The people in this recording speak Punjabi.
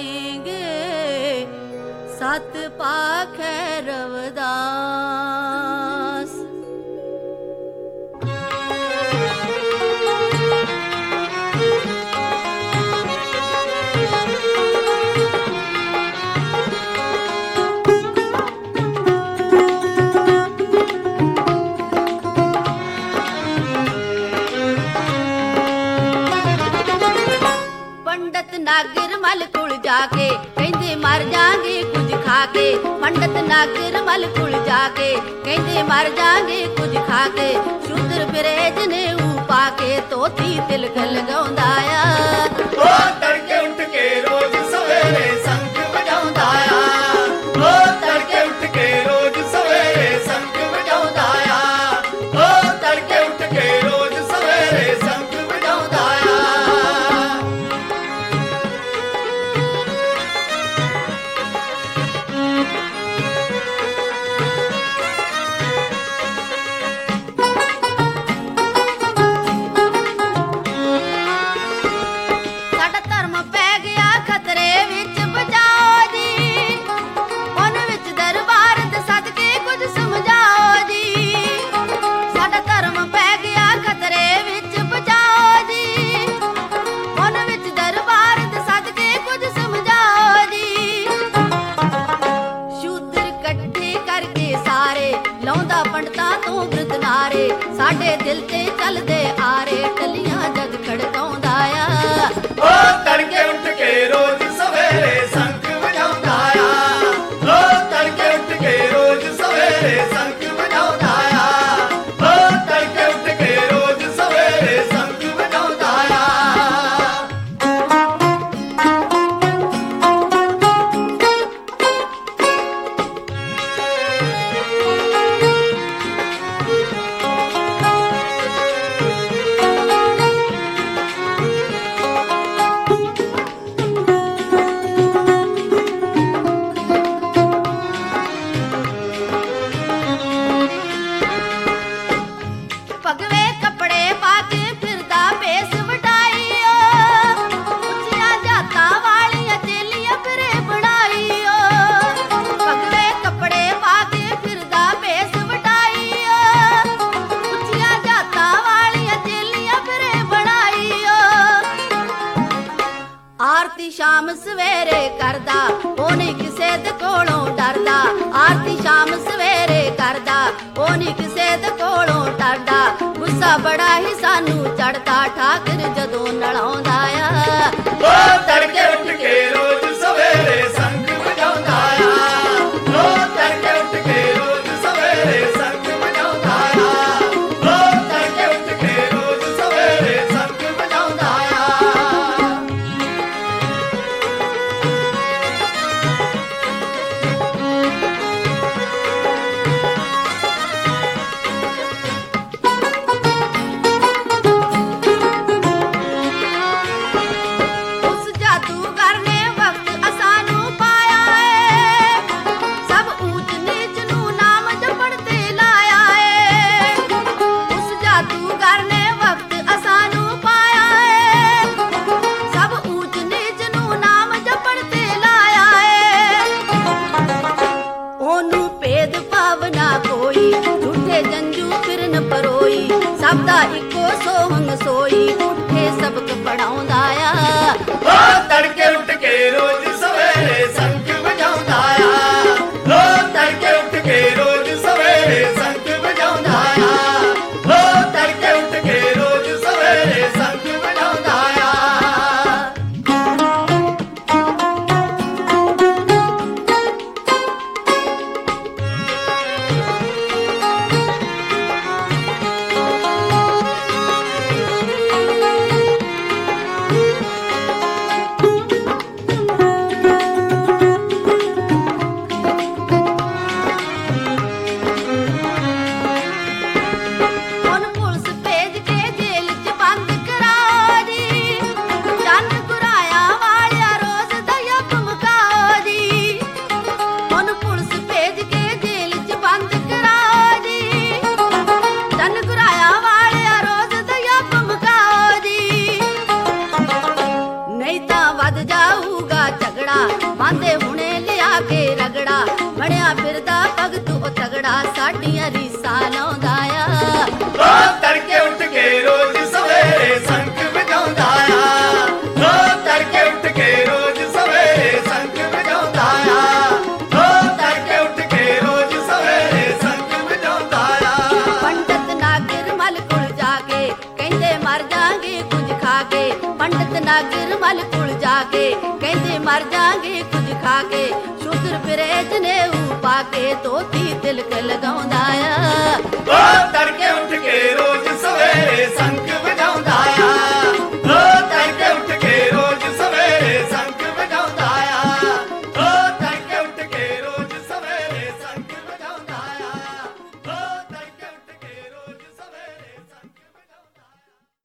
ਦੇਂਗੇ ਸਤ ਪਾਖੈ ਰਵਦਾਸ। ਪੰਡਤ ਨਾਗਰ ਮਲ ਕੋਲ ਜਾ ਕੇ ਕਹਿੰਦੇ ਮਰ ਜਾਾਂਗੇ ਕੁਝ ਖਾ ਕੇ। ਪੰਡਤ ਨਾਗਰ ਮਲ ਕੋਲ ਜਾ ਕੇ ਕਹਿੰਦੇ ਮਰ ਜਾਾਂਗੇ ਕੁਝ ਖਾ ਕੇ। ਸ਼ੂਦਰ ਫਿਰੇ ਜਨੇਊ ਪਾ ਕੇ ਧੋਤੀ ਤਿਲਕ ਲਗਾਉਂਦਾ ਆ। ਉਹ ਤੜਕੇ ਉੱਠ ਕੇ ਰੋਜ਼ ਸਵੇਰੇ ਸੰਖ ਵਜਾਉਂਦਾ ਆ। ਉਹ ਤੜਕੇ ਉੱਠ ਕੇ ਰੋਜ਼ ਸਵੇਰੇ ਸੰਖ ਵਜਾਉਂਦਾ ਆ। ਉਹ ਤੜਕੇ ਉੱਠ ਕੇ ਰੋਜ਼ ਸਵੇਰੇ ਸੰਖ ਵਜਾਉਂਦਾ ਆ। ਸਾਡਾ ਧਰਮ ਪੈ ਗਿਆ ਖਤਰੇ ਵਿੱਚ ਬਚਾਓ ਜੀ। ਉਹਨ ਵਿੱਚ ਦਰਬਾਰ ਦੇ ਸਦਕੇ ਕੁਝ ਸਮਝਾਓ ਜੀ। ਸਾਡਾ ਧਰਮ ਪੈ ਗਿਆ ਖਤਰੇ ਵਿੱਚ ਬਚਾਓ ਜੀ। ਉਹਨ ਵਿੱਚ ਦਰਬਾਰ ਦੇ ਸਦਕੇ ਕੁਝ ਸਮਝਾਓ ਜੀ। ਸ਼ੂਦਰ ਇਕੱਠੇ ਕਰਕੇ ਸਾਰੇ ਲਾਉਂਦਾ ਪੰਡਤਾਂ ਤੋਂ ਬਿਰਧ ਨਾਰੇ। ਸਾਡੇ ਦਿਲ ਤੇ ਚੱਲਦੇ ਆਰੇ ਟੱਲੀਆਂ ਜਗ ਖੜਕਾਉਂਦਾ ਆ। ਉਹ ਤੜਕੇ ਉੱਠ ਕੇ ਰੋਜ਼ ਸਵੇਰੇ ਸੰਖ ਵਜਾਉਂਦਾ ਆ। ਉਹ ਤੜਕੇ ਉੱਠ ਕੇ ਰੋਜ਼ ਸਵੇਰੇ ਸੰਖ ਵਜਾਉਂਦਾ ਆ। ਉਹ ਤੜਕੇ ਉੱਠ ਕੇ ਰੋਜ਼ ਸਵੇਰੇ ਸੰਖ ਵਜਾਉਂਦਾ ਆ। ਭਗਵੇ ਕੱਪੜੇ ਪਾ ਕੇ ਫਿਰਦਾ ਭੇਸ ਵਟਾਈਓ। ਉੱਚੀਆਂ ਜਾਤਾਂ ਵਾਲੀਆਂ ਚੇਲੀਆਂ ਫਿਰੇ ਬਣਾਈਓ। ਭਗਵੇ ਕੱਪੜੇ ਪਾ ਕੇ ਫਿਰਦਾ ਭੇਸ ਵਟਾਈਓ। ਉੱਚੀਆਂ ਜਾਤਾਂ ਵਾਲੀਆਂ ਚੇਲੀਆਂ ਫਿਰੇ ਬਣਾਈਓ। ਆਰਤੀ ਸ਼ਾਮ ਸਵੇਰੇ ਕਰਦਾ ਉਹ ਨਹੀਂ ਕਿਸੇ ਦੇ ਕੋਲੋਂ ਡਰਦਾ। ਆਰਤੀ ਸ਼ਾਮ ਸਵੇਰੇ ਕਰਦਾ ਉਹ ਨਹੀਂ ਕਿਸੇ ਦੇ ਕੋਲੋਂ ਡਰਦਾ। ਗੁੱਸਾ ਬੜਾ ਹੀ ਸਾਨੂੰ ਚੜਦਾ ਠਾਕਰ ਜਦੋਂ ਨਲਾਉਂਦਾ ਆ। ਉਹ ਤੜਕੇ ਉੱਠ ਕੇ ਰੋਜ਼ ਸਵੇਰੇ ਸੰਖ ਵਜਾਉਂਦਾ ਆ। ਉਹ ਤੜਕੇ ਉੱਠ ਕੇ ਰੋਜ਼ ਸਵੇਰੇ ਸੰਖ ਵਜਾਉਂਦਾ ਆ। ਉਹ ਤੜਕੇ ਉੱਠ ਕੇ ਰੋਜ਼ ਸਵੇਰੇ ਸੰਖ ਵਜਾਉਂਦਾ ਆ। ਉਸ ਜਾਦੂਗਰ ਨੇ ਵਕਤ ਅਸਾਨੂੰ ਪਾਇਆ ਏ। ਸਭ ਊਚ ਨੀਚ ਨੂੰ ਨਾਮ ਜਪਣ ਤੇ ਲਾਇਆ ਏ। ਉਸ ਜਾਦੂਗਰ ਨੇ ਵਕਤ ਅਸਾਨੂੰ ਪਾਇਆ ਏ। ਸਭ ਊਚ ਨੀਚ ਨੂੰ ਨਾਮ ਜਪਣ ਤੇ ਲਾਇਆ ਏ। ਉਹਨੂੰ ਭੇਦ ਭਾਵ ਨਾ ਕੋਈ ਝੂਠੇ ਜੰਜੂ ਫਿਰਨ ਪਰੋਈ। ਸਭ ਦਾ ਇੱਕੋ ਸੋਹੰਗ ਸੋਈ ਝੂਠੇ ਸਬਕ ਪੜਾਉਂਦਾ ਆ। ਉਹ ਤੜਕੇ ਉੱਠ ਕੇ ਰੋਜ਼ ਸਵੇਰੇ ਸੰਖ ਵਜਾਉਂਦਾ ਆ। ਉਹ ਤੜਕੇ ਉੱਠ ਕੇ ਰੋਜ਼ ਸਵੇਰੇ ਸੰਖ ਵਜਾਉਂਦਾ ਆ। ਉਹ ਤੜਕੇ ਉੱਠ ਕੇ ਰੋਜ਼ ਸਵੇਰੇ ਸੰਖ ਵਜਾਉਂਦਾ ਆ। ਹੋਊਗਾ ਝਗੜਾ ਮਾਂਦੇ ਹੁਣੇ ਲਿਆ ਕੇ ਰਗੜਾ ਬਣਿਆ ਫਿਰਦਾ ਭਗਤ ਉਹ ਤਗੜਾ ਸਾਡੀਆਂ ਰੀਸਾਂ ਲਾਉਂਦਾ ਆ ਓ ਤੜਕੇ ਉੱਠ ਕੇ ਰੋਜ਼ ਸਵੇਰੇ ਸੰਖ ਵਜਾਉਂਦਾ ਆ ਓ ਤੜਕੇ ਉੱਠ ਕੇ ਰੋਜ਼ ਸਵੇਰੇ ਸੰਖ ਵਜਾਉਂਦਾ ਆ ਓ ਤੜਕੇ ਉੱਠ ਕੇ ਰੋਜ਼ ਸਵੇਰੇ ਸੰਖ ਵਜਾਉਂਦਾ ਆ ਪੰਡਤ ਨਾਗਰ ਮਲ ਕੋਲ ਜਾ ਕੇ ਕਹਿੰਦੇ ਮਰ ਜਾਾਂਗੇ ਕੁਝ ਖਾ ਕੇ ਪੰਡਤ ਨਾਗਰ ਮਲ ਕੋਲ ਜਾ ਕੇ ਕਹਿੰਦੇ ਮਰ ਜਾਾਂਗੇ ਕੁਝ ਖਾ ਕੇ ਸ਼ੁਕਰ ਫਿਰੇ ਜਨੇਊ ਪਾ ਕੇ ਤੋਤੀ ਤਿਲਕ ਲਗਾਉਂਦਾ ਆ ਓ ਤੜਕੇ ਉੱਠ ਕੇ ਰੋਜ਼ ਸਵੇਰੇ ਸੰਖ